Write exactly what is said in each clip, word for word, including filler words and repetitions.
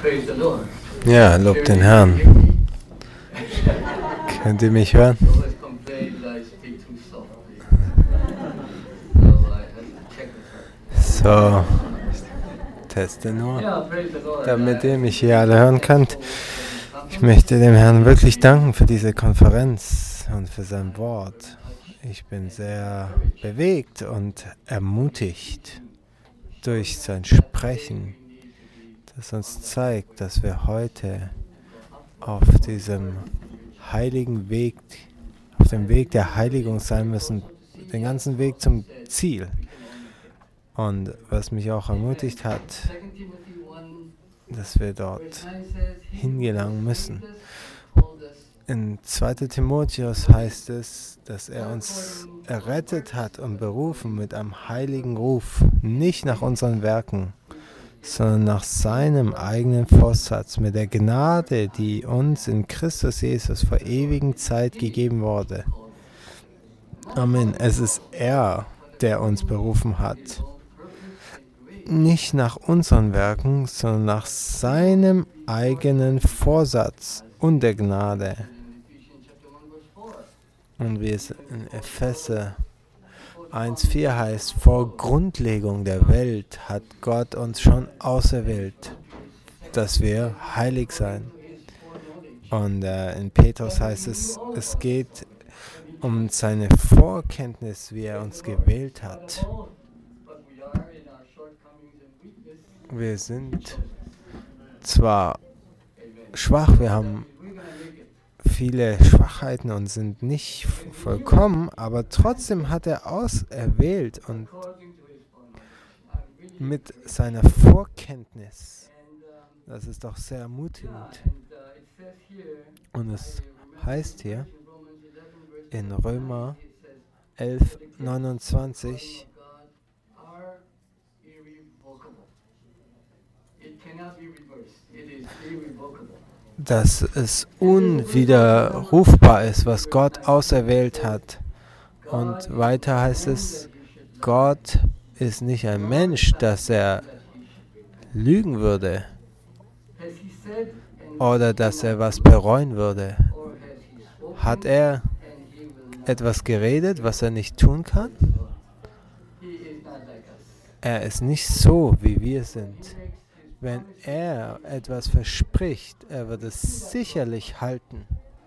praise the Lord. Ja, lobt den Herrn. Könnt ihr mich hören? Always complain that I speak too softly. So I had to check with her. So, ich teste nur, Yeah, praise the Lord. damit ihr mich hier alle hören könnt. Ich möchte dem Herrn wirklich danken für diese Konferenz und für sein Wort. Ich bin sehr bewegt und ermutigt durch sein Sprechen, das uns zeigt, dass wir heute auf diesem heiligen Weg, auf dem Weg der Heiligung sein müssen, den ganzen Weg zum Ziel. Und was mich auch ermutigt hat, dass wir dort hingelangen müssen. In zweiter Timotheus heißt es, dass er uns errettet hat und berufen mit einem heiligen Ruf, nicht nach unseren Werken, sondern nach seinem eigenen Vorsatz, mit der Gnade, die uns in Christus Jesus vor ewigen Zeit gegeben wurde. Amen. Es ist er, der uns berufen hat. Nicht nach unseren Werken, sondern nach seinem eigenen Vorsatz und der Gnade. Und wie es in Epheser eins vier heißt, vor Grundlegung der Welt hat Gott uns schon auserwählt, dass wir heilig sein. Und äh, in Petrus heißt es, es geht um seine Vorkenntnis, wie er uns gewählt hat. Wir sind zwar schwach, wir haben viele Schwachheiten und sind nicht vollkommen, aber trotzdem hat er auserwählt und mit seiner Vorkenntnis. Das ist doch sehr ermutigend. Und es heißt hier in Römer elf neunundzwanzig, dass es unwiderrufbar ist, was Gott auserwählt hat. Und weiter heißt es, Gott ist nicht ein Mensch, dass er lügen würde oder dass er was bereuen würde. Hat er etwas geredet, was er nicht tun kann? Er ist nicht so, wie wir sind. Wenn er etwas verspricht, er wird es sicherlich halten.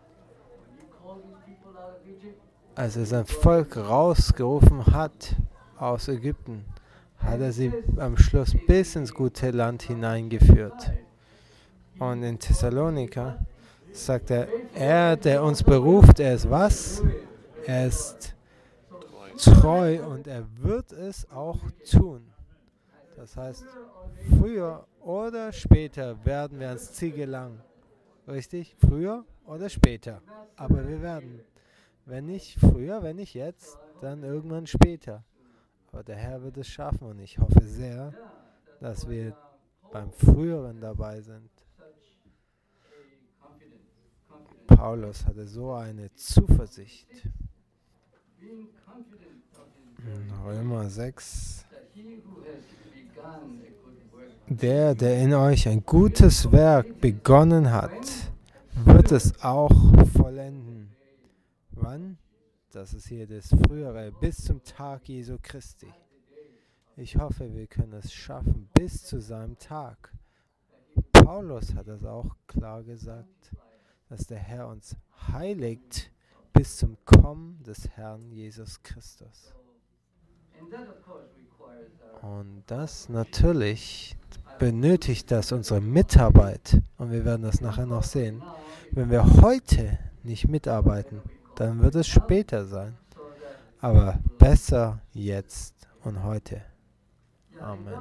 Als er sein Volk rausgerufen hat aus Ägypten, hat er sie am Schluss bis ins gute Land hineingeführt. Und in Thessaloniker sagt er, er, der uns beruft, er ist was? Er ist treu und er wird es auch tun. Das heißt, früher oder später werden wir ans Ziel gelangen. Richtig? Früher oder später. Aber wir werden. Wenn nicht früher, wenn nicht jetzt, dann irgendwann später. Aber der Herr wird es schaffen und ich hoffe sehr, dass wir beim Früheren dabei sind. Paulus hatte so eine Zuversicht. In Römer sechs. Der, der in euch ein gutes Werk begonnen hat, wird es auch vollenden. Wann? Das ist hier das Frühere, bis zum Tag Jesu Christi. Ich hoffe, wir können es schaffen bis zu seinem Tag. Paulus hat es auch klar gesagt, dass der Herr uns heiligt bis zum Kommen des Herrn Jesus Christus. Und das natürlich benötigt das unsere Mitarbeit. Und wir werden das nachher noch sehen. Wenn wir heute nicht mitarbeiten, dann wird es später sein. Aber besser jetzt und heute. Amen.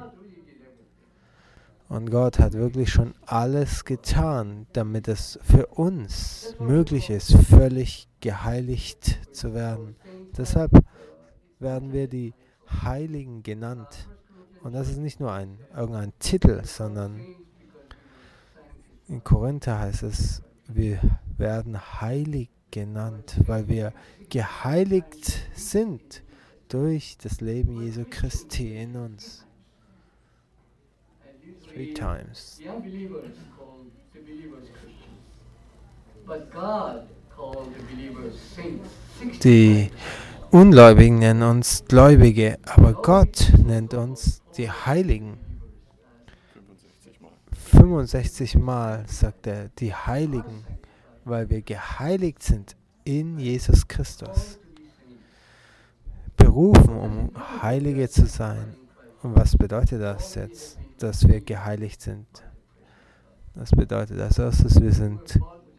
Und Gott hat wirklich schon alles getan, damit es für uns möglich ist, völlig geheiligt zu werden. Deshalb werden wir die Heiligen genannt. Und das ist nicht nur ein irgendein Titel, sondern in Korinther heißt es, wir werden heilig genannt, weil wir geheiligt sind durch das Leben Jesu Christi in uns. three times. The unbelievers call the believers Christians, but God called the believers saints. Die Ungläubigen nennen uns Gläubige, aber Gott nennt uns die Heiligen. fünfundsechzig Mal sagt er die Heiligen, weil wir geheiligt sind in Jesus Christus. Berufen, um Heilige zu sein. Und was bedeutet das jetzt, dass wir geheiligt sind? Das bedeutet als erstes, wir sind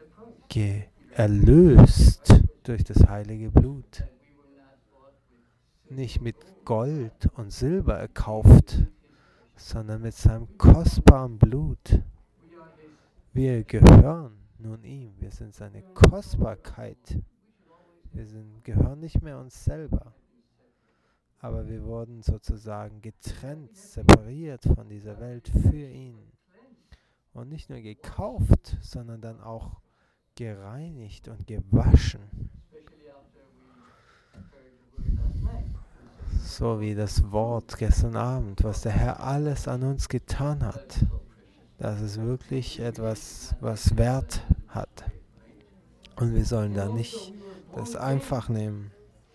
erlöst durch das heilige Blut. Nicht mit Gold und Silber erkauft, sondern mit seinem kostbaren Blut. Wir gehören nun ihm. Wir sind seine Kostbarkeit. Wir sind, gehören nicht mehr uns selber. Aber wir wurden sozusagen getrennt, separiert von dieser Welt für ihn. Und nicht nur gekauft, sondern dann auch gereinigt und gewaschen. So wie das Wort gestern Abend, was der Herr alles an uns getan hat. Das ist wirklich etwas, was Wert hat. Und wir sollen da nicht das einfach nehmen.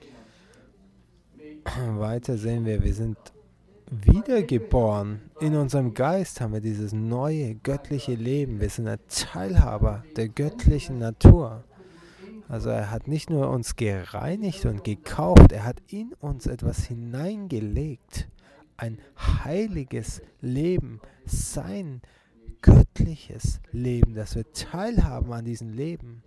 Weiter sehen wir, wir sind wiedergeboren. In unserem Geist haben wir dieses neue göttliche Leben. Wir sind ein Teilhaber der göttlichen Natur. Also er hat nicht nur uns gereinigt und gekauft, er hat in uns etwas hineingelegt. Ein heiliges Leben, sein göttliches Leben, dass wir teilhaben an diesem Leben.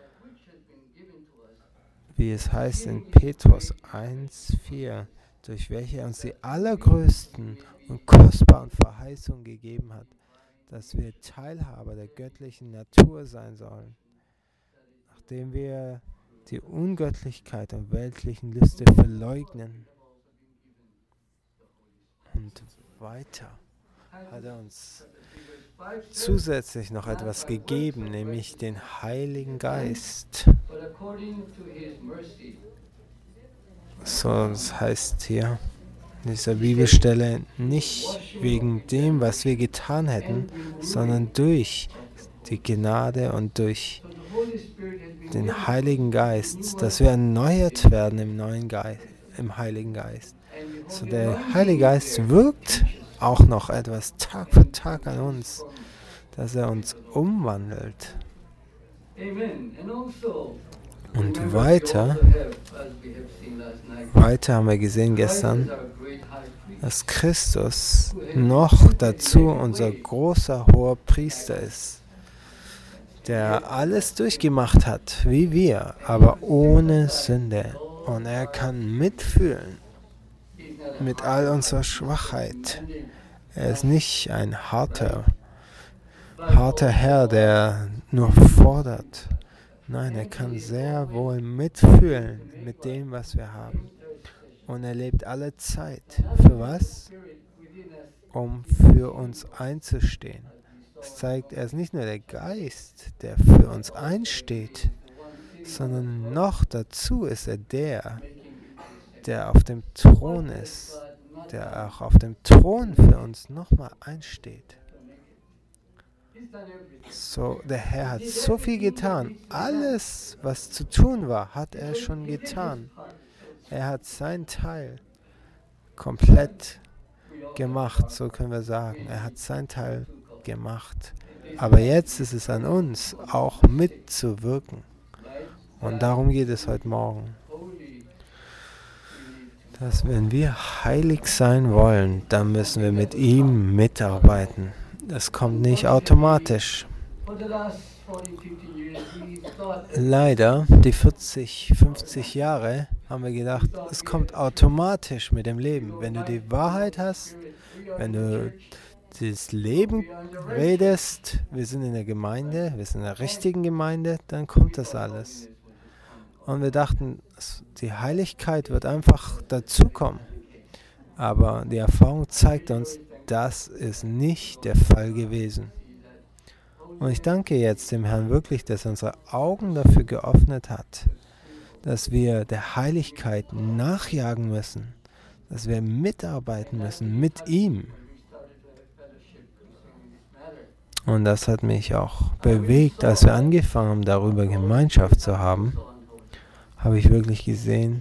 Wie es heißt in Petrus eins vier, durch welche er uns die allergrößten und kostbaren Verheißungen gegeben hat, dass wir Teilhaber der göttlichen Natur sein sollen, nachdem wir die Ungöttlichkeit und weltlichen Lüste verleugnen. Und weiter hat er uns zusätzlich noch etwas gegeben, nämlich den Heiligen Geist. So, das heißt hier in dieser Bibelstelle, nicht wegen dem, was wir getan hätten, sondern durch die Gnade und durch den Heiligen Geist, dass wir erneuert werden im neuen Geist, im Heiligen Geist. So, der Heilige Geist wirkt auch noch etwas Tag für Tag an uns, dass er uns umwandelt. Und weiter, weiter haben wir gesehen gestern, dass Christus noch dazu unser großer hoher Priester ist, der alles durchgemacht hat, wie wir, aber ohne Sünde. Und er kann mitfühlen mit all unserer Schwachheit. Er ist nicht ein harter, harter Herr, der nur fordert. Nein, er kann sehr wohl mitfühlen mit dem, was wir haben. Und er lebt alle Zeit. Für was? Um für uns einzustehen. Das zeigt, er ist nicht nur der Geist, der für uns einsteht, sondern noch dazu ist er der, der auf dem Thron ist, der auch auf dem Thron für uns nochmal einsteht. So, der Herr hat so viel getan. Alles, was zu tun war, hat er schon getan. Er hat seinen Teil komplett gemacht, so können wir sagen. Er hat seinen Teil gemacht. Aber jetzt ist es an uns, auch mitzuwirken. Und darum geht es heute Morgen. Dass wenn wir heilig sein wollen, dann müssen wir mit ihm mitarbeiten. Das kommt nicht automatisch. Leider, die vierzig, fünfzig Jahre, haben wir gedacht, es kommt automatisch mit dem Leben. Wenn du die Wahrheit hast, wenn du das Leben redest, wir sind in der Gemeinde, wir sind in der richtigen Gemeinde, dann kommt das alles. Und wir dachten, die Heiligkeit wird einfach dazukommen. Aber die Erfahrung zeigt uns, das ist nicht der Fall gewesen. Und ich danke jetzt dem Herrn wirklich, dass er unsere Augen dafür geöffnet hat, dass wir der Heiligkeit nachjagen müssen, dass wir mitarbeiten müssen mit ihm. Und das hat mich auch bewegt, als wir angefangen haben, darüber Gemeinschaft zu haben, habe ich wirklich gesehen,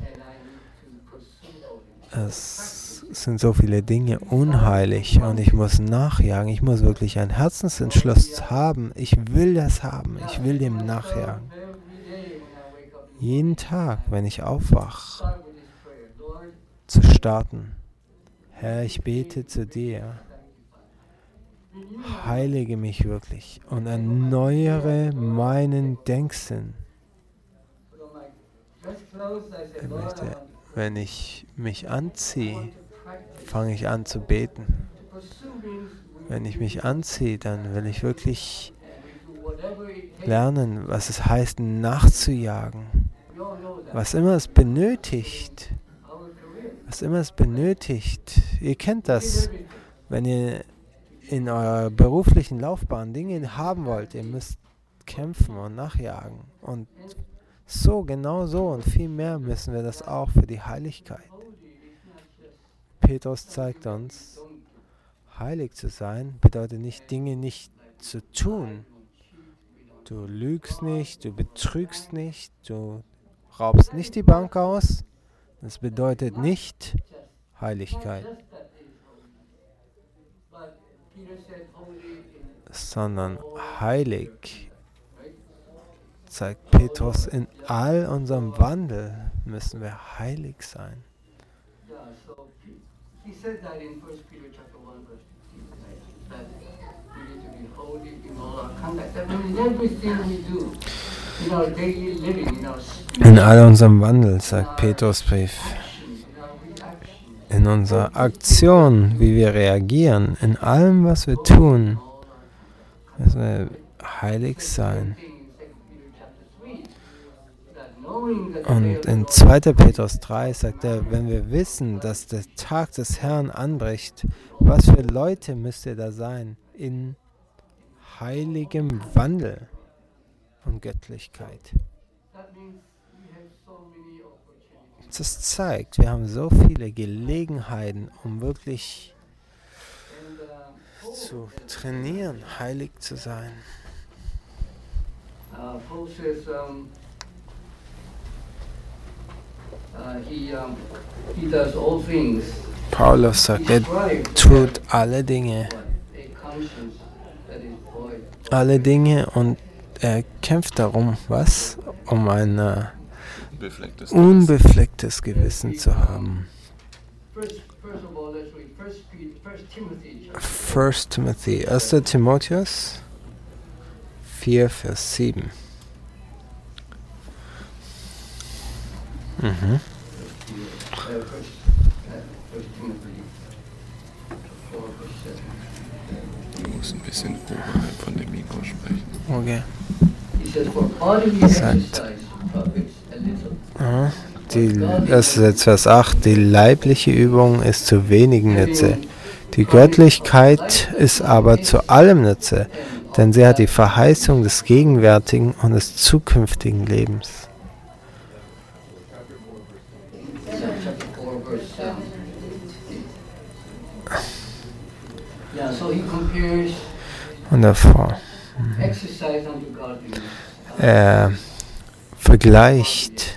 es sind so viele Dinge unheilig und ich muss nachjagen. Ich muss wirklich einen Herzensentschluss haben. Ich will das haben. Ich will dem nachjagen. Jeden Tag, wenn ich aufwache, zu starten. Herr, ich bete zu dir. Heilige mich wirklich und erneuere meinen Denksinn. Ich möchte, wenn ich mich anziehe, fange ich an zu beten. Wenn ich mich anziehe, dann will ich wirklich lernen, was es heißt, nachzujagen. Was immer es benötigt. Was immer es benötigt. Ihr kennt das, wenn ihr in eurer beruflichen Laufbahn Dinge haben wollt. Ihr müsst kämpfen und nachjagen. Und so, genau so und viel mehr müssen wir das auch für die Heiligkeit. Petrus zeigt uns, heilig zu sein bedeutet nicht, Dinge nicht zu tun. Du lügst nicht, du betrügst nicht, du raubst nicht die Bank aus. Das bedeutet nicht Heiligkeit, sondern heilig, zeigt Petrus, in all unserem Wandel müssen wir heilig sein. In all unserem Wandel, sagt Petrusbrief, in unserer Aktion, wie wir reagieren, in allem, was wir tun, müssen wir heilig sein. Und in zweiter Petrus drei sagt er, wenn wir wissen, dass der Tag des Herrn anbricht, was für Leute müsst ihr da sein? In heiligem Wandel und Göttlichkeit. Das zeigt, wir haben so viele Gelegenheiten, um wirklich zu trainieren, heilig zu sein. Paulus sagt, er tut alle Dinge. Alle Dinge und er kämpft darum, was? Um ein uh, unbeflecktes Gewissen zu haben. First Timothy, erster Timotheus vier, Vers sieben. Mhm. Du musst ein bisschen oberhalb von dem Mikro sprechen. Okay. Sagt, aha, die, das ist jetzt Vers acht. Die leibliche Übung ist zu wenigen Nütze. Die Göttlichkeit ist aber zu allem Nütze, denn sie hat die Verheißung des gegenwärtigen und des zukünftigen Lebens. Und davor. Er vergleicht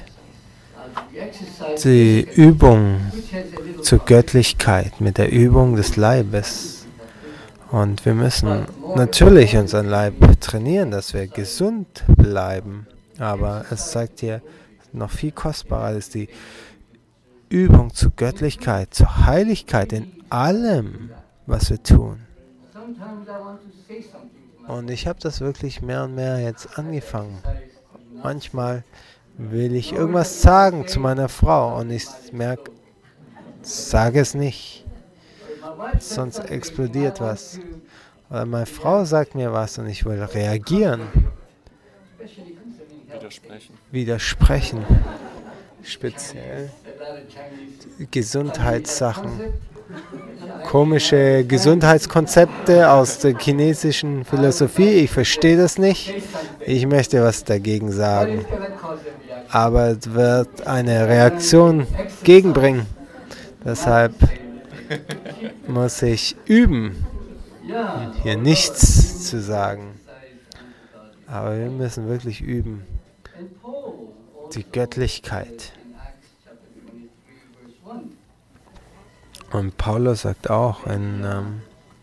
die Übung zur Göttlichkeit mit der Übung des Leibes. Und wir müssen natürlich unseren Leib trainieren, dass wir gesund bleiben. Aber es zeigt hier, noch viel kostbarer ist die Übung zur Göttlichkeit, zur Heiligkeit in allem, was wir tun. Und ich habe das wirklich mehr und mehr jetzt angefangen. Manchmal will ich irgendwas sagen zu meiner Frau und ich merke, sage es nicht, sonst explodiert was. Oder meine Frau sagt mir was und ich will reagieren. Widersprechen. Widersprechen. Speziell Gesundheitssachen. Komische Gesundheitskonzepte aus der chinesischen Philosophie. Ich verstehe das nicht. Ich möchte was dagegen sagen. Aber es wird eine Reaktion gegenbringen. Deshalb muss ich üben, hier nichts zu sagen. Aber wir müssen wirklich üben. Die Göttlichkeit. Und Paulus sagt auch in ähm,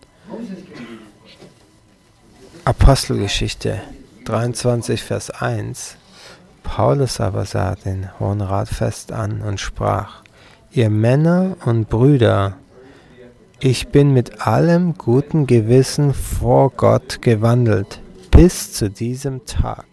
Apostelgeschichte dreiundzwanzig, Vers eins, Paulus aber sah den Hohen Rat fest an und sprach: Ihr Männer und Brüder, ich bin mit allem guten Gewissen vor Gott gewandelt, bis zu diesem Tag.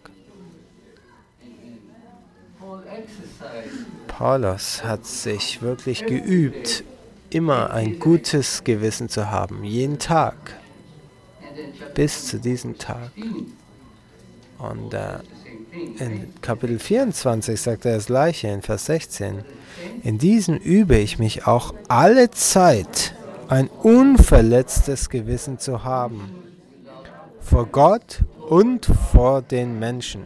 Paulus hat sich wirklich geübt, immer ein gutes Gewissen zu haben, jeden Tag, bis zu diesem Tag. Und äh, in Kapitel vierundzwanzig sagt er das Gleiche, in Vers sechzehn. In diesem übe ich mich auch alle Zeit, ein unverletztes Gewissen zu haben, vor Gott und vor den Menschen.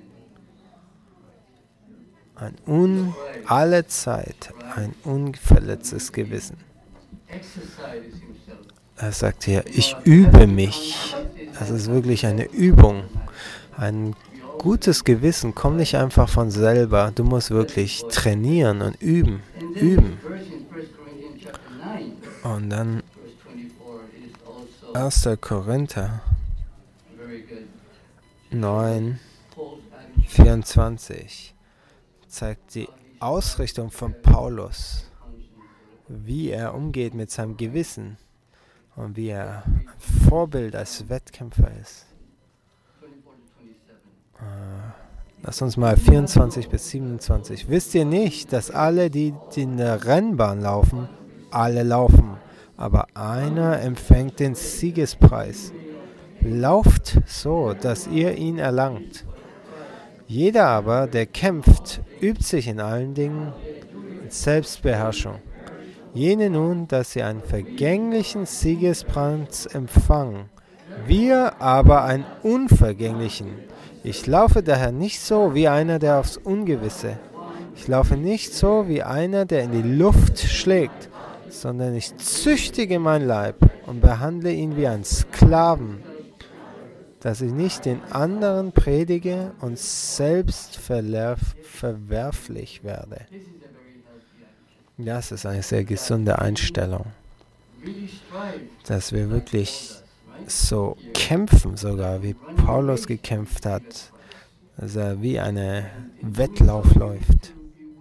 Ein un, alle Zeit ein unverletztes Gewissen. Er sagt hier, ich übe mich. Das ist wirklich eine Übung. Ein gutes Gewissen kommt nicht einfach von selber. Du musst wirklich trainieren und üben. Üben. Und dann erster Korinther neun, vierundzwanzig zeigt die Ausrichtung von Paulus, wie er umgeht mit seinem Gewissen und wie er ein Vorbild als Wettkämpfer ist. Lass uns mal vierundzwanzig bis siebenundzwanzig. Wisst ihr nicht, dass alle, die, die in der Rennbahn laufen, alle laufen, aber einer empfängt den Siegespreis? Lauft so, dass ihr ihn erlangt. Jeder aber, der kämpft, übt sich in allen Dingen in Selbstbeherrschung. Jene nun, dass sie einen vergänglichen Siegespreis empfangen, wir aber einen unvergänglichen. Ich laufe daher nicht so wie einer, der aufs Ungewisse. Ich laufe nicht so wie einer, der in die Luft schlägt, sondern ich züchtige mein Leib und behandle ihn wie einen Sklaven, dass ich nicht den anderen predige und selbst verwerf- verwerflich werde. Das ist eine sehr gesunde Einstellung, dass wir wirklich so kämpfen, sogar wie Paulus gekämpft hat, dass er wie eine Wettlauf läuft.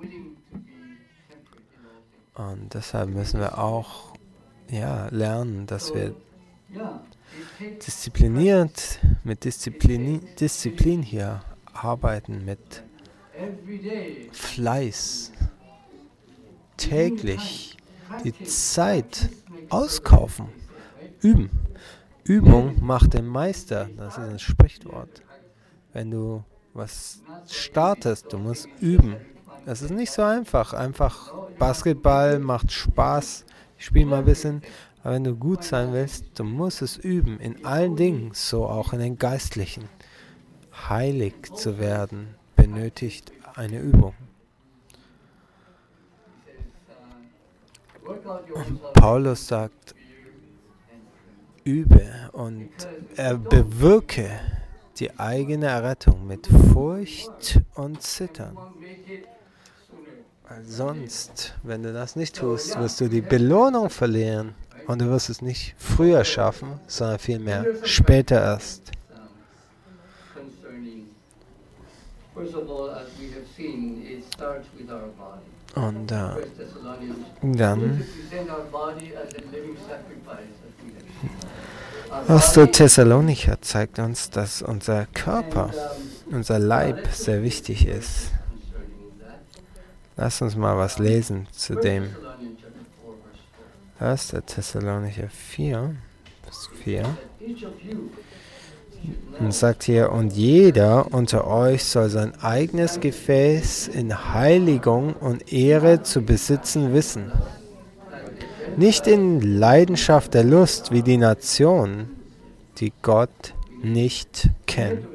Und deshalb müssen wir auch ja, lernen, dass wir diszipliniert, mit Disziplin, Disziplin hier arbeiten, mit Fleiß, täglich die Zeit auskaufen, üben. Übung macht den Meister, das ist ein Sprichwort. Wenn du was startest, du musst üben. Das ist nicht so einfach. Einfach Basketball macht Spaß, ich spiele mal ein bisschen. Aber wenn du gut sein willst, du musst es üben, in allen Dingen, so auch in den Geistlichen. Heilig zu werden, benötigt eine Übung. Und Paulus sagt, übe und er bewirke die eigene Errettung mit Furcht und Zittern. Weil sonst, wenn du das nicht tust, wirst du die Belohnung verlieren. Und du wirst es nicht früher schaffen, sondern vielmehr später erst. Und äh, dann erster Thessalonicher zeigt uns, dass unser Körper, unser Leib sehr wichtig ist. Lass uns mal was lesen zu dem. erster Thessalonicher vier, Vers vier. Und sagt hier, und jeder unter euch soll sein eigenes Gefäß in Heiligung und Ehre zu besitzen wissen. Nicht in Leidenschaft der Lust wie die Nation, die Gott nicht kennt.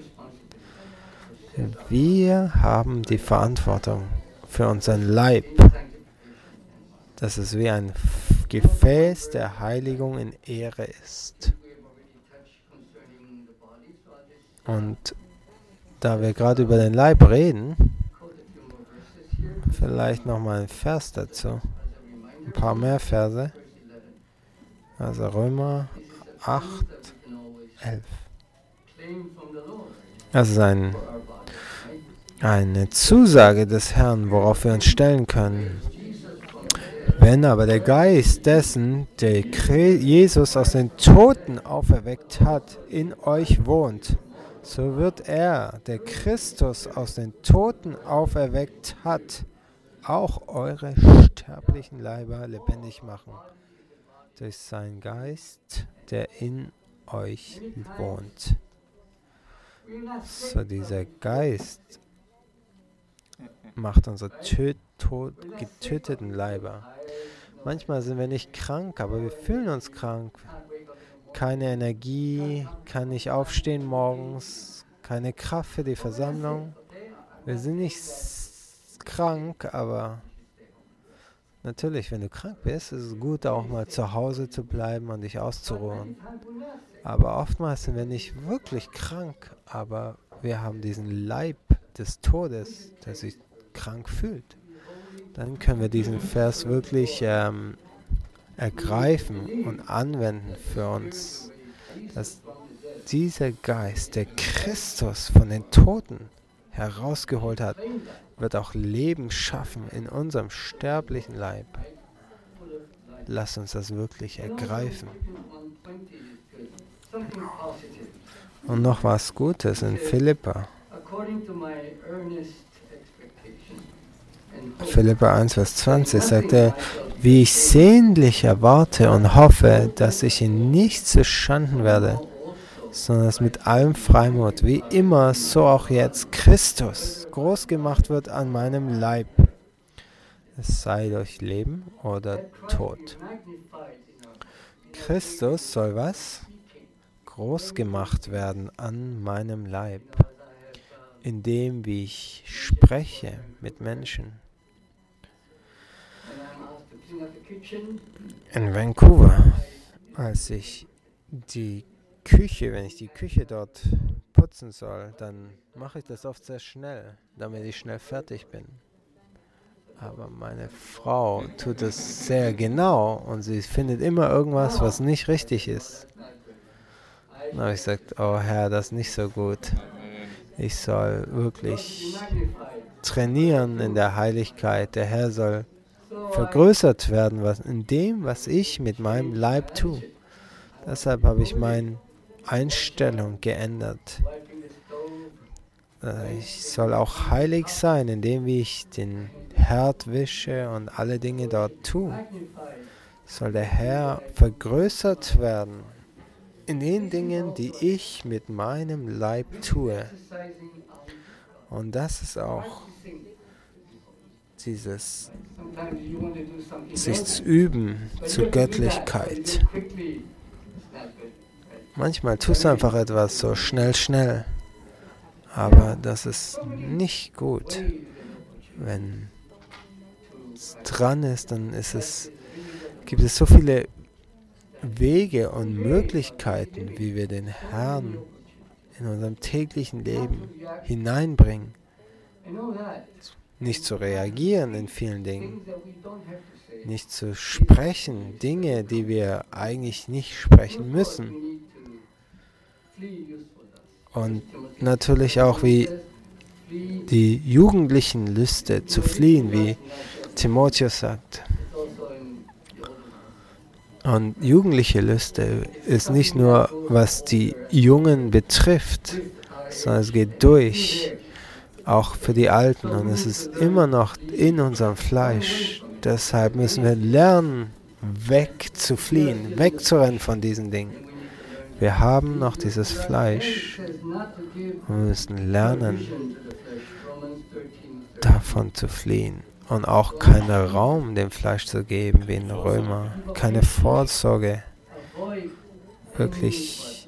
Wir haben die Verantwortung für unseren Leib. Das ist wie ein Gefäß der Heiligung in Ehre ist. Und da wir gerade über den Leib reden, vielleicht nochmal ein Vers dazu. Ein paar mehr Verse. Also Römer acht, elf. Das ist ein, eine Zusage des Herrn, worauf wir uns stellen können. Wenn aber der Geist dessen, der Jesus aus den Toten auferweckt hat, in euch wohnt, so wird er, der Christus aus den Toten auferweckt hat, auch eure sterblichen Leiber lebendig machen, durch seinen Geist, der in euch wohnt. So dieser Geist macht unsere tö- tot, getöteten Leiber. Manchmal sind wir nicht krank, aber wir fühlen uns krank. Keine Energie, kann nicht aufstehen morgens, keine Kraft für die Versammlung. Wir sind nicht krank, aber natürlich, wenn du krank bist, ist es gut, auch mal zu Hause zu bleiben und dich auszuruhen. Aber oftmals sind wir nicht wirklich krank, aber wir haben diesen Leib des Todes, der sich krank fühlt. Dann können wir diesen Vers wirklich ähm, ergreifen und anwenden für uns, dass dieser Geist, der Christus von den Toten herausgeholt hat, wird auch Leben schaffen in unserem sterblichen Leib. Lass uns das wirklich ergreifen. Und noch was Gutes in Philipper. Philipper eins, Vers zwanzig sagt er, wie ich sehnlich erwarte und hoffe, dass ich ihn nicht zu Schanden werde, sondern dass mit allem Freimut, wie immer, so auch jetzt, Christus groß gemacht wird an meinem Leib. Es sei durch Leben oder Tod. Christus soll was? Groß gemacht werden an meinem Leib, indem wie ich spreche mit Menschen. In Vancouver, als ich die Küche, wenn ich die Küche dort putzen soll, dann mache ich das oft sehr schnell, damit ich schnell fertig bin. Aber meine Frau tut es sehr genau und sie findet immer irgendwas, was nicht richtig ist. Dann habe ich gesagt, oh Herr, das ist nicht so gut. Ich soll wirklich trainieren in der Heiligkeit. Der Herr soll vergrößert werden was in dem, was ich mit meinem Leib tue. Deshalb habe ich meine Einstellung geändert. Ich soll auch heilig sein, indem wie ich den Herd wische und alle Dinge dort tue. Soll der Herr vergrößert werden in den Dingen, die ich mit meinem Leib tue. Und das ist auch dieses sich zu üben zur Göttlichkeit. Manchmal tust du einfach etwas so schnell, schnell. Aber das ist nicht gut. Wenn es dran ist, dann ist es, gibt es so viele Wege und Möglichkeiten, wie wir den Herrn in unserem täglichen Leben hineinbringen. Nicht zu reagieren in vielen Dingen. Nicht zu sprechen, Dinge, die wir eigentlich nicht sprechen müssen. Und natürlich auch wie die jugendlichen Lüste zu fliehen, wie Timotheus sagt. Und jugendliche Lüste ist nicht nur, was die Jungen betrifft, sondern es geht durch, auch für die Alten. Und es ist immer noch in unserem Fleisch. Deshalb müssen wir lernen, wegzufliehen, wegzurennen von diesen Dingen. Wir haben noch dieses Fleisch und wir müssen lernen, davon zu fliehen. Und auch keinen Raum dem Fleisch zu geben, wie in Römer. Keine Vorsorge. Wirklich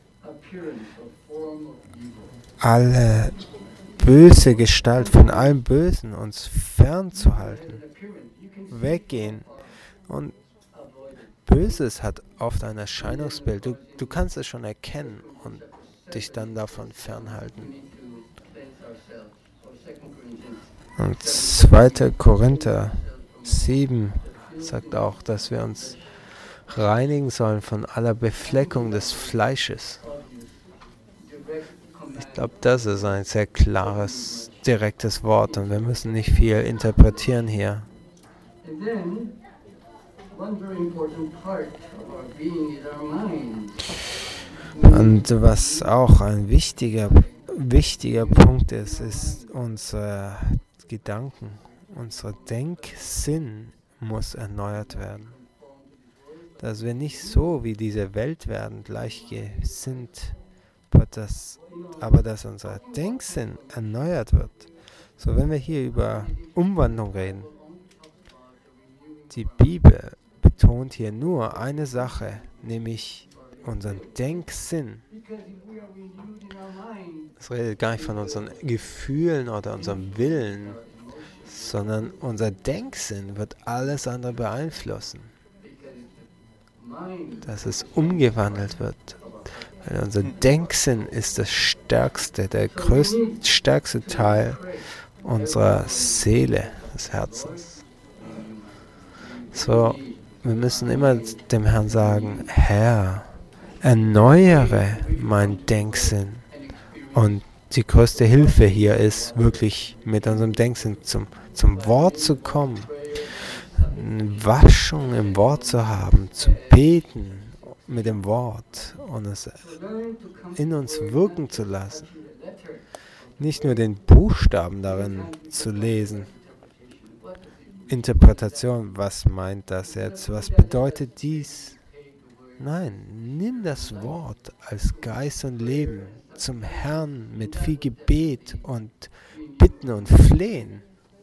alle böse Gestalt von allem Bösen uns fernzuhalten. Weggehen. Und Böses hat oft ein Erscheinungsbild. Du, du kannst es schon erkennen. Und dich dann davon fernhalten. Und zweiter Korinther sieben sagt auch, dass wir uns reinigen sollen von aller Befleckung des Fleisches. Ich glaube, das ist ein sehr klares, direktes Wort und wir müssen nicht viel interpretieren hier. Und was auch ein wichtiger, wichtiger Punkt ist, ist unsere Gedanken. Unser Denksinn muss erneuert werden. Dass wir nicht so wie diese Welt werden, gleichgesinnt, aber dass, aber dass unser Denksinn erneuert wird. So, wenn wir hier über Umwandlung reden, die Bibel betont hier nur eine Sache, nämlich unseren Denksinn. Es redet gar nicht von unseren Gefühlen oder unserem Willen, sondern unser Denksinn wird alles andere beeinflussen. Dass es umgewandelt wird. Weil unser Denksinn ist das stärkste, der größte, stärkste Teil unserer Seele, des Herzens. So, wir müssen immer dem Herrn sagen, Herr, erneuere mein Denksinn. Und die größte Hilfe hier ist, wirklich mit unserem Denksinn zum, zum Wort zu kommen, eine Waschung im Wort zu haben, zu beten mit dem Wort und es in uns wirken zu lassen. Nicht nur den Buchstaben darin zu lesen. Interpretation, was meint das jetzt? Was bedeutet dies? Nein, nimm das Wort als Geist und Leben zum Herrn mit viel Gebet und Bitten und Flehen.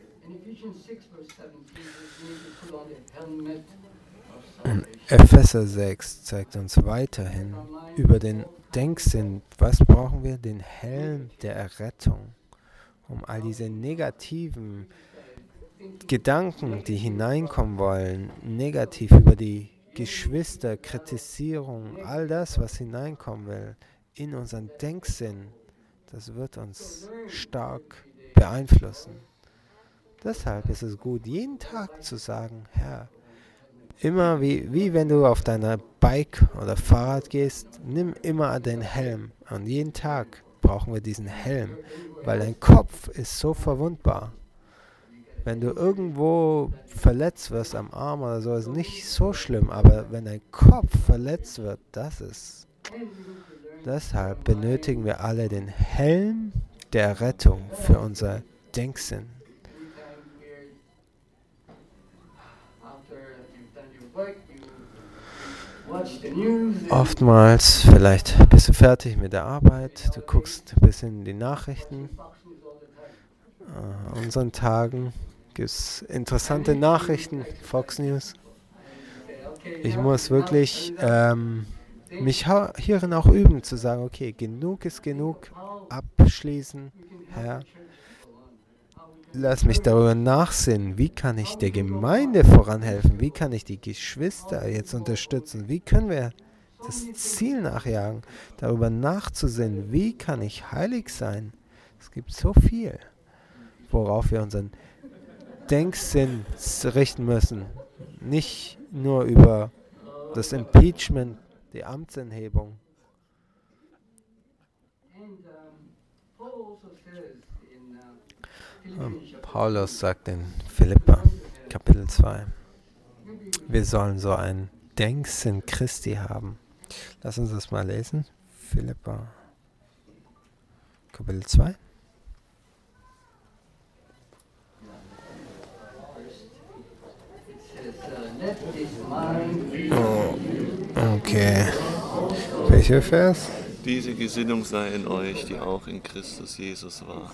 Und Epheser sechs zeigt uns weiterhin über den Denksinn. Was brauchen wir? Den Helm der Errettung, um all diese negativen Gedanken, die hineinkommen wollen, negativ über die Geschwister, Kritisierung, all das, was hineinkommen will, in unseren Denksinn, das wird uns stark beeinflussen. Deshalb ist es gut, jeden Tag zu sagen, Herr, immer wie, wie wenn du auf deiner Bike oder Fahrrad gehst, nimm immer den Helm. Und jeden Tag brauchen wir diesen Helm, weil dein Kopf ist so verwundbar. Wenn du irgendwo verletzt wirst am Arm oder so, ist nicht so schlimm, aber wenn dein Kopf verletzt wird, das ist. Deshalb benötigen wir alle den Helm der Rettung für unser Denksinn. Oftmals, vielleicht bist du fertig mit der Arbeit, du guckst ein bisschen die Nachrichten. Uh, unseren Tagen gibt es interessante Nachrichten, Fox News. Ich muss wirklich ähm, mich hierin auch üben, zu sagen, okay, genug ist genug, abschließen, Herr. Lass mich darüber nachsinnen, wie kann ich der Gemeinde voranhelfen, wie kann ich die Geschwister jetzt unterstützen, wie können wir das Ziel nachjagen, darüber nachzusinnen, wie kann ich heilig sein. Es gibt so viel, worauf wir unseren Denksinn richten müssen. Nicht nur über das Impeachment, die Amtsenthebung. Und Paulus sagt in Philipper, Kapitel zwei, wir sollen so einen Denksinn Christi haben. Lass uns das mal lesen. Philipper, Kapitel zwei. Oh, okay. Welcher Vers? Diese Gesinnung sei in euch, die auch in Christus Jesus war.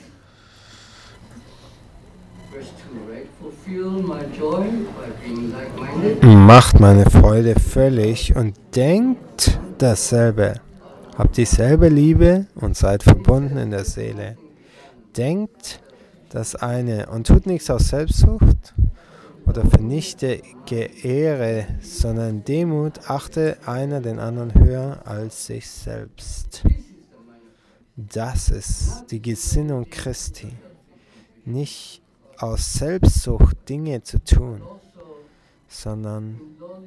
Macht meine Freude völlig und denkt dasselbe. Habt dieselbe Liebe und seid verbunden in der Seele. Denkt das eine und tut nichts aus Selbstsucht oder vernichtige Ehre, sondern Demut achte einer den anderen höher als sich selbst. Das ist die Gesinnung Christi. Nicht aus Selbstsucht Dinge zu tun, sondern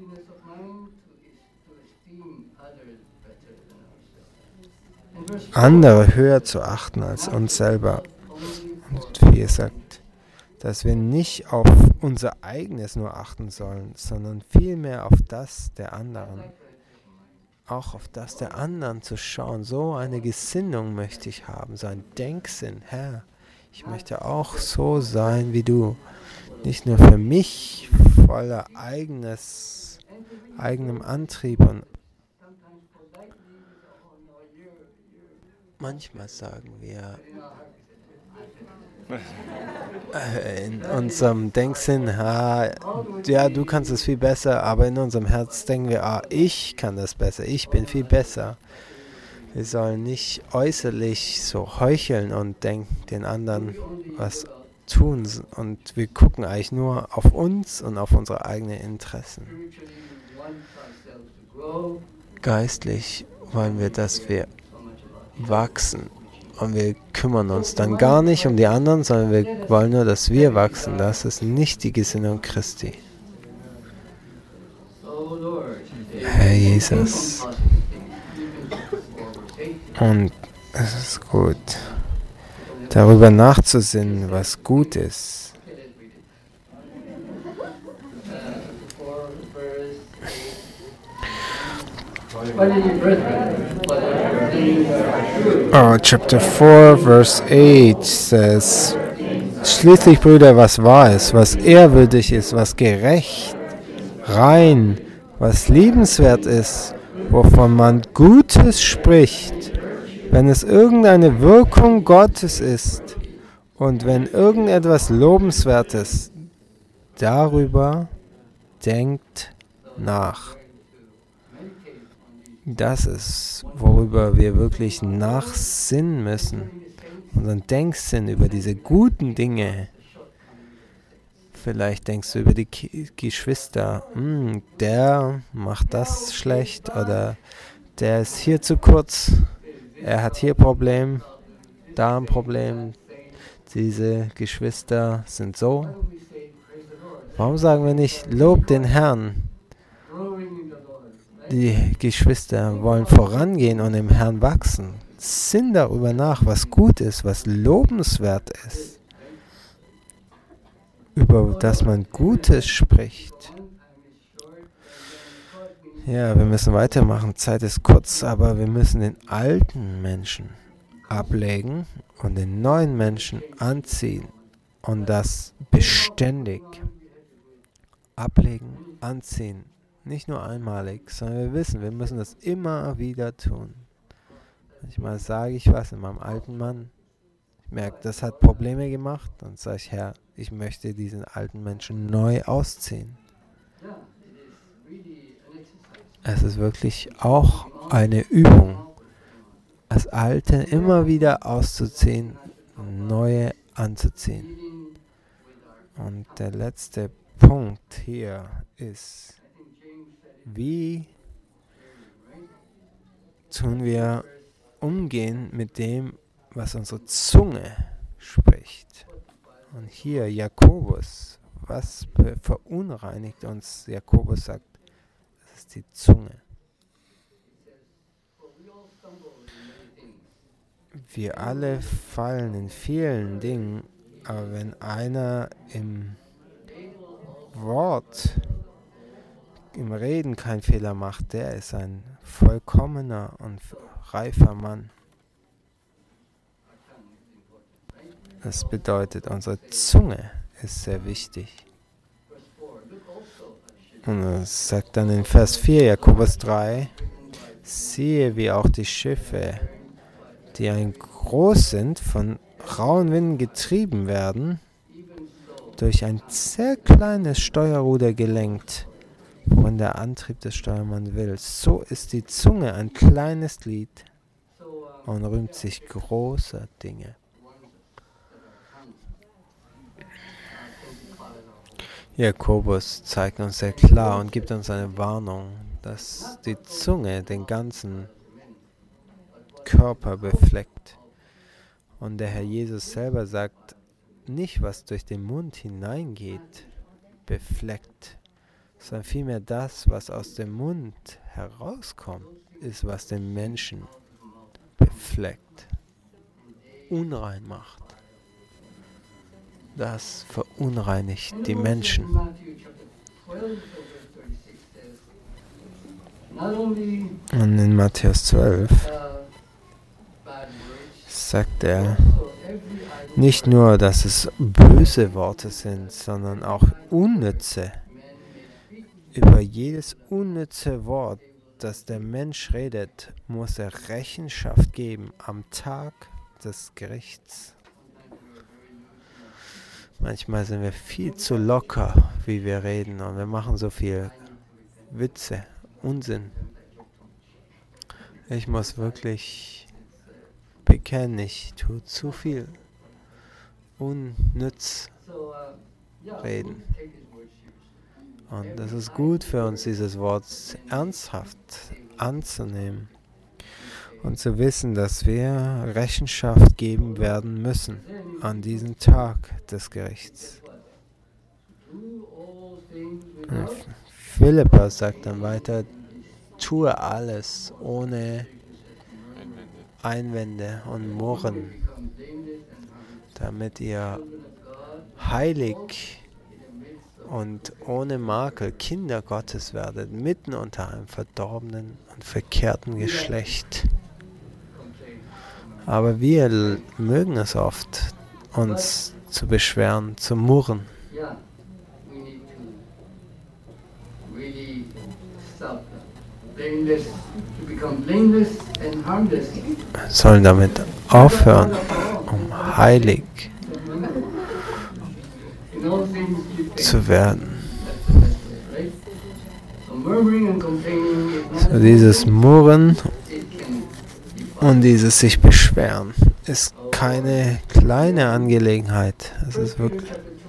andere höher zu achten als uns selber. Und wie er sagt, dass wir nicht auf unser eigenes nur achten sollen, sondern vielmehr auf das der anderen. Auch auf das der anderen zu schauen. So eine Gesinnung möchte ich haben, so ein Denksinn. Herr, ich möchte auch so sein wie du. Nicht nur für mich, voller eigenes, eigenem Antrieb. Und manchmal sagen wir äh, in unserem Denksinn, ah, ja, du kannst es viel besser, aber in unserem Herz denken wir, ah, ich kann das besser, ich bin viel besser. Wir sollen nicht äußerlich so heucheln und denken, den anderen was tun. Und wir gucken eigentlich nur auf uns und auf unsere eigenen Interessen. Geistlich wollen wir, dass wir wachsen. Und wir kümmern uns dann gar nicht um die anderen, sondern wir wollen nur, dass wir wachsen. Das ist nicht die Gesinnung Christi. Herr Jesus. Und es ist gut, darüber nachzusinnen, was gut ist. Oh, Chapter four, Verse eight says, schließlich, Brüder, was wahr ist, was ehrwürdig ist, was gerecht, rein, was liebenswert ist, wovon man Gutes spricht, wenn es irgendeine Wirkung Gottes ist und wenn irgendetwas Lobenswertes, darüber denkt nach. Das ist, worüber wir wirklich nachsinnen müssen. Unseren Denksinn über diese guten Dinge. Vielleicht denkst du über die Ki- Geschwister, hm, der macht das schlecht oder der ist hier zu kurz, er hat hier ein Problem, da ein Problem, diese Geschwister sind so. Warum sagen wir nicht, lob den Herrn? Die Geschwister wollen vorangehen und im Herrn wachsen. Sinn darüber nach, was gut ist, was lobenswert ist. Über das man Gutes spricht. Ja, wir müssen weitermachen. Zeit ist kurz, aber wir müssen den alten Menschen ablegen und den neuen Menschen anziehen. Und das beständig. Ablegen, anziehen. Nicht nur einmalig, sondern wir wissen, wir müssen das immer wieder tun. Manchmal sage ich was in meinem alten Mann, ich merke, das hat Probleme gemacht, dann sage ich, Herr, ich möchte diesen alten Menschen neu ausziehen. Es ist wirklich auch eine Übung, das Alte immer wieder auszuziehen, neue anzuziehen. Und der letzte Punkt hier ist, wie tun wir umgehen mit dem, was unsere Zunge spricht. Und hier Jakobus, was verunreinigt uns? Jakobus sagt, das ist die Zunge. Wir alle fallen in vielen Dingen, aber wenn einer im Wort, im Reden keinen Fehler macht, der ist ein vollkommener und reifer Mann. Das bedeutet, unsere Zunge ist sehr wichtig. Und es sagt dann in Vers vier, Jakobus drei, siehe, wie auch die Schiffe, die ein groß sind, von rauen Winden getrieben werden, durch ein sehr kleines Steuerruder gelenkt, worin der Antrieb des Steuermanns will. So ist die Zunge ein kleines Glied und rühmt sich großer Dinge. Jakobus zeigt uns sehr klar und gibt uns eine Warnung, dass die Zunge den ganzen Körper befleckt. Und der Herr Jesus selber sagt nicht, was durch den Mund hineingeht, befleckt, sondern vielmehr das, was aus dem Mund herauskommt, ist, was den Menschen befleckt, unrein macht. Das verunreinigt die Menschen. Und in Matthäus zwölf sagt er nicht nur, dass es böse Worte sind, sondern auch unnütze. Über jedes unnütze Wort, das der Mensch redet, muss er Rechenschaft geben am Tag des Gerichts. Manchmal sind wir viel zu locker, wie wir reden, und wir machen so viel Witze, Unsinn. Ich muss wirklich bekennen, ich tue zu viel unnütz reden. Und das ist gut für uns, dieses Wort ernsthaft anzunehmen und zu wissen, dass wir Rechenschaft geben werden müssen an diesem Tag des Gerichts. Und Philippa sagt dann weiter, tue alles ohne Einwände und Murren, damit ihr heilig und ohne Makel Kinder Gottes werdet, mitten unter einem verdorbenen und verkehrten Geschlecht. Aber wir mögen es oft, uns zu beschweren, zu murren. Wir sollen damit aufhören, um heilig zu werden. So dieses Murren und dieses sich beschweren ist keine kleine Angelegenheit. Es ist wirklich.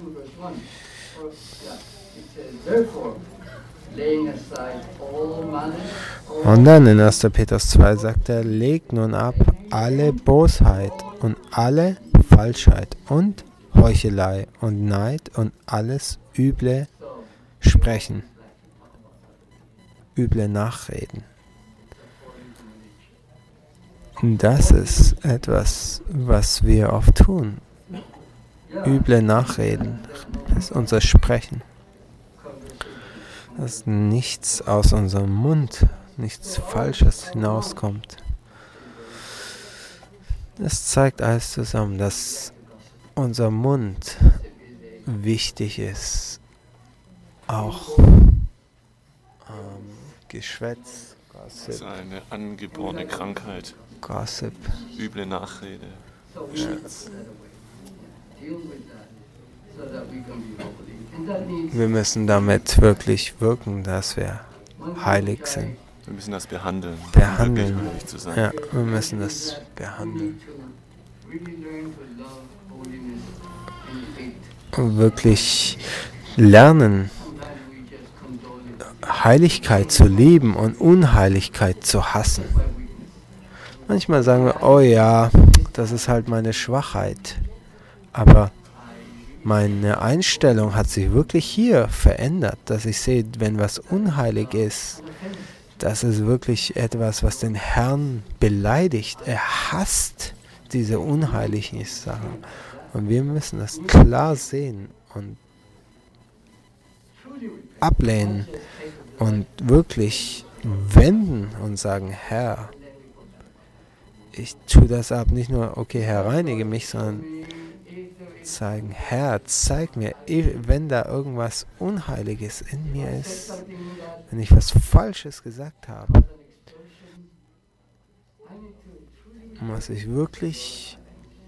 Und dann in erster Petrus zwei sagt er, legt nun ab alle Bosheit und alle Falschheit und Heuchelei und Neid und alles üble Sprechen, üble Nachreden. Das ist etwas, was wir oft tun. Üble Nachreden, das ist unser Sprechen. Dass nichts aus unserem Mund, nichts Falsches hinauskommt. Das zeigt alles zusammen, dass unser Mund wichtig ist. Auch ähm, Geschwätz, Gossip. Das ist eine angeborene Krankheit. Gossip. Üble Nachrede. Ja. Wir müssen damit wirklich wirken, dass wir heilig sind. Wir müssen das behandeln. Behandeln. Um heilig zu sein. Ja, wir müssen das behandeln. Und wirklich lernen, Heiligkeit zu lieben und Unheiligkeit zu hassen. Manchmal sagen wir, oh ja, das ist halt meine Schwachheit. Aber meine Einstellung hat sich wirklich hier verändert, dass ich sehe, wenn was unheilig ist, das ist wirklich etwas, was den Herrn beleidigt. Er hasst diese unheiligen Sachen. Und wir müssen das klar sehen und ablehnen und wirklich wenden und sagen, Herr, ich tue das ab, nicht nur, okay, Herr, reinige mich, sondern zeigen, Herr, zeig mir, wenn da irgendwas Unheiliges in mir ist, wenn ich was Falsches gesagt habe, muss ich wirklich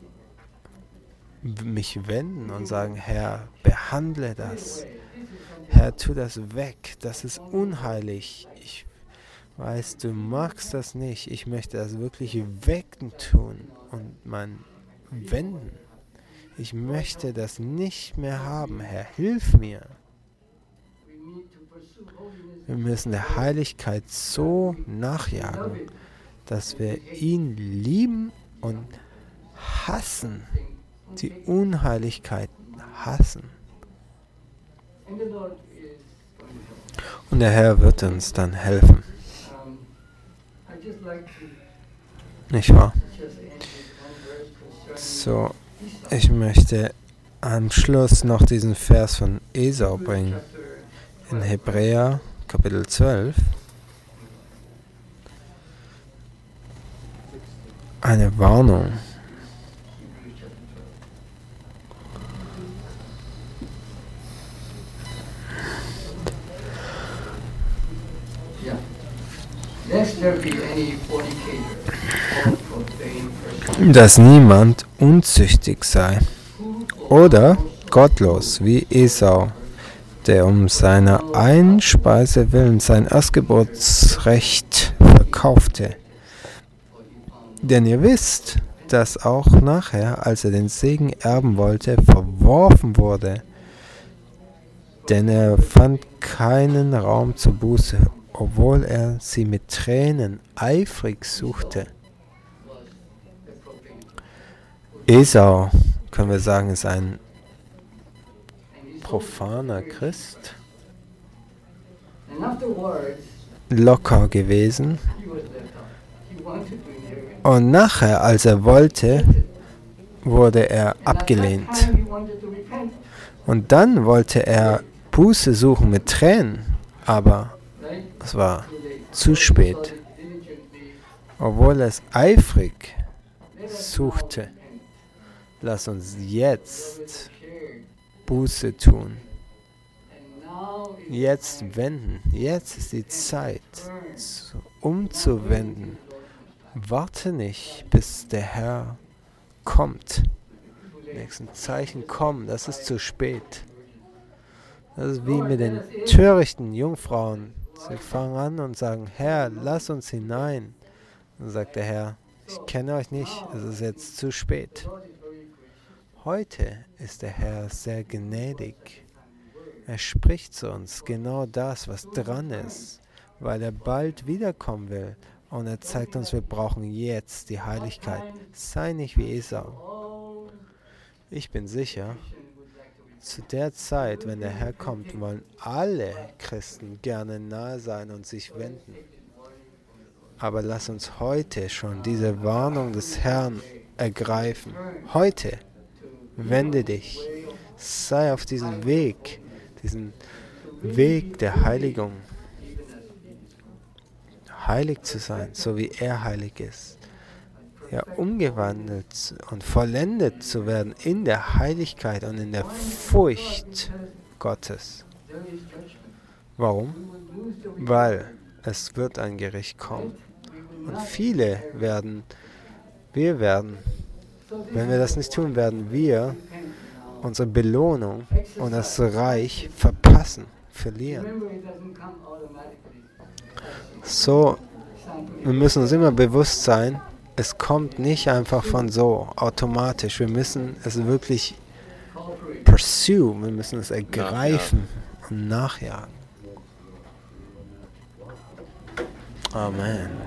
mich wenden und sagen, Herr, behandle das. Herr, tu das weg, das ist unheilig. Ich weiß, du magst das nicht. Ich möchte das wirklich wegtun und mein wenden. Ich möchte das nicht mehr haben. Herr, hilf mir. Wir müssen der Heiligkeit so nachjagen, dass wir ihn lieben und hassen, die Unheiligkeit hassen. Und der Herr wird uns dann helfen. Nicht wahr? So, ich möchte am Schluss noch diesen Vers von Esau bringen. In Hebräer Kapitel zwölf. Eine Warnung. Dass niemand unzüchtig sei oder gottlos wie Esau, der um seiner Einspeise willen sein Erstgeburtsrecht verkaufte. Denn ihr wisst, dass auch nachher, als er den Segen erben wollte, verworfen wurde. Denn er fand keinen Raum zur Buße, obwohl er sie mit Tränen eifrig suchte. Esau, können wir sagen, ist ein profaner Christ, locker gewesen. Und nachher, als er wollte, wurde er abgelehnt. Und dann wollte er Buße suchen mit Tränen, aber es war zu spät. Obwohl er es eifrig suchte. Lass uns jetzt Buße tun. Jetzt wenden. Jetzt ist die Zeit, umzuwenden. Warte nicht, bis der Herr kommt. Die nächsten Zeichen kommen, das ist zu spät. Das ist wie mit den törichten Jungfrauen. Sie fangen an und sagen, Herr, lass uns hinein. Dann sagt der Herr, ich kenne euch nicht, es ist jetzt zu spät. Heute ist der Herr sehr gnädig. Er spricht zu uns genau das, was dran ist, weil er bald wiederkommen will. Und er zeigt uns, wir brauchen jetzt die Heiligkeit. Sei nicht wie Esau. Ich bin sicher, zu der Zeit, wenn der Herr kommt, wollen alle Christen gerne nahe sein und sich wenden. Aber lass uns heute schon diese Warnung des Herrn ergreifen. Heute. Wende dich. Sei auf diesem Weg, diesen Weg der Heiligung. Heilig zu sein, so wie er heilig ist. Ja, umgewandelt und vollendet zu werden in der Heiligkeit und in der Furcht Gottes. Warum? Weil es wird ein Gericht kommen. Und viele werden, wir werden, wenn wir das nicht tun, werden wir unsere Belohnung und das Reich verpassen, verlieren. So, wir müssen uns immer bewusst sein, es kommt nicht einfach von so automatisch. Wir müssen es wirklich pursue, wir müssen es ergreifen und nachjagen. Amen.